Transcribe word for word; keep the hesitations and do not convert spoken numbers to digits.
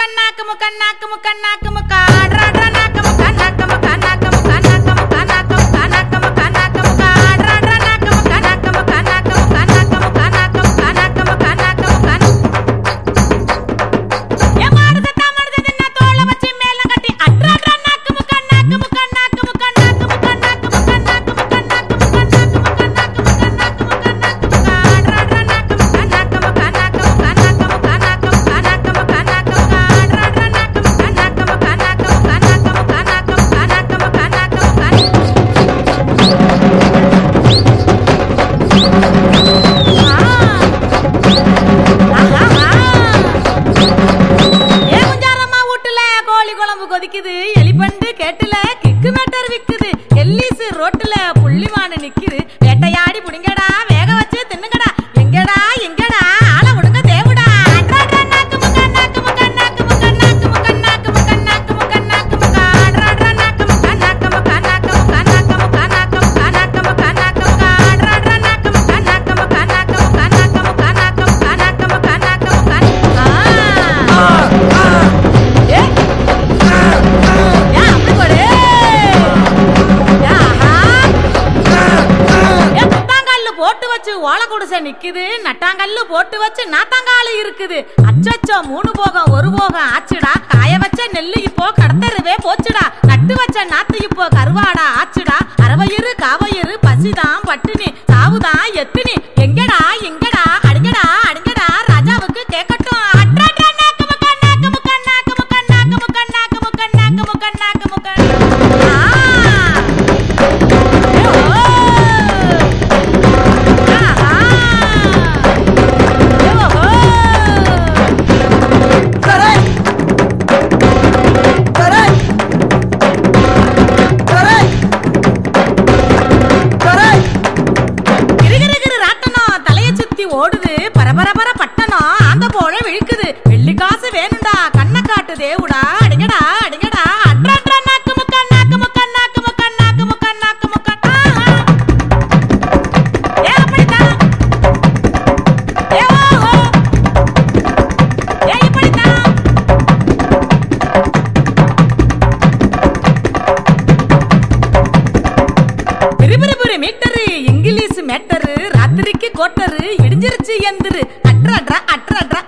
முக்கண்ணாக்கு முக்கண்ணாக்கு முக்கண்ணாக்கு முக்கா ஆட்ராட்ரா நாக்கு முக்கா நாக்கு முக்கா நாக்கு முக்கா நாக்கு முக்கா நாக்கு முக்கா நாக்கு முக்கா நாக்கு முக்கா ஆட்ராட்ரா நாக்கு முக்கா நாக்கு முக்கா நாக்கு முக்கா நாக்கு முக்கா நாக்கு முக்கா நாக்கு முக்கா நாக்கு முக்கா ஏ மாடு சத்தா மாடு தின்ன தோள வச்சி மேல கட்டி ஆட்ராட்ரா நாக்கு முக்கா நாக்கு முக்கா நாக்கு முக்கா நாக்கு முக்கா நாக்கு முக்கா நாக்கு முக்கா நாக்கு முக்கா நாக்கு முக்கா நாக்கு முக்கா நாக்கு முக்கா நாக்கு முக்கா ஆட்ராட்ரா நாக்கு முக்கா நாக்கு முக்கா நாக்கு முக்கா நாக்கு முக்கா நாக்கு முக்கா நாக்கு முக்கா நாக்கு முக்கா ஆட்ராட்ரா நாக்கு முக்கா நாக்கு முக்கா நாக்கு முக்கா நாக்கு முக்கா நாக்கு முக்கா நாக்கு முக்கா நாக்கு முக்கா ஏ குஞ்சாரம்மா வீட்டுல கோழி குழம்பு கொதிக்குது எலிபண்டு கேட்டுல கிக்கு மேட்டர் விக்குது எல்லிசு ரோட்டுல புள்ளிமானு நிக்குது வேட்டையாடி புடிங்கடா வேக வச்சு தின்னுங்கடா எங்கடா எங்கடா ஆள விடுங்க தேவுடா ஆட்ராட்ரா நாக்கு முக்கா நாக்கு முக்கா நாக்கு முக்கா நாக்கு முக்கா நாக்கு முக்கா நாக்கு முக்கா நாக்கு முக்கா ஆட்ராட்ரா நாக்கு முக்கா நாக்கு முக்கா நாக்கு முக்கா நாக்கு முக்கா நாக்கு முக்கா நாக்கு முக்கா நாக்கு முக்கா ஆட்ராட்ரா நாக்கு முக்கா நாக்கு முக்கா நாக்கு முக்கா நாக்கு முக்கா நாக்கு முக்கா நாக்கு முக்கா நாக்கு முக்கா ஆ ஏ யா அப்படி போடு யா ஏ குத்தாங்கல்லு போட்டு வச்சு ஓலை குடிசை நிக்குது நட்டாங்கல்லு போட்டு வச்சு நாத்தாங்காலு இருக்குது அச்சச்சோ மூணு போகம் ஒரு போகம் ஆச்சுடா காய வச்ச நெல்லு இப்போ கடத்தருவே போச்சுடா நட்டு வச்ச நாத்து இப்போ கருவாடா ஆச்சுடா அரவயிறு காவயிறு பசிதான் பட்டினி சாவுதான் எத்தினி எங்கடா எங்கடா அடுங்கடா அடுங்கடா ராஜாவுக்கு கேட்கட்டும் அட்ராட்ரா நாக்கு முக்கா நாக்கு முக்கா நாக்கு முக்கா நாக்கு முக்கா நாக்கு முக்கா நாக்கு முக்கா நாக்கு முக்கா ஆ ஏ ஓ ஆஹா ஏ ஓ கரை கரை கரை கரை கிருகிருகிரு ராட்டனம் தலைய சுத்தி ஓடுது பரபரபர பட்டணம் ஆந்த போல விழுக்குது வெள்ளி காசு வேணும்டா கண்ணை காட்டு தேவுடா அடிங்கடா அடிங்கடா அட்ராட்ரா நாக்கு முக்கா நாக்கு முக்கா நாக்கு முக்கா நாக்கு முக்கா நாக்கு முக்கா ஆஹா ஏ அப்படித்தான் ஏ ஓஹோ ஏ இப்படித்தான் பிரிபிரிபிரி மீட்டரு இங்கிலீஷ் மேட்டரு ராத்திரிக்கு கோட்டரு இடிஞ்சிருச்சு எந்திரு அட்ராட்ரா அட்ராட்ரா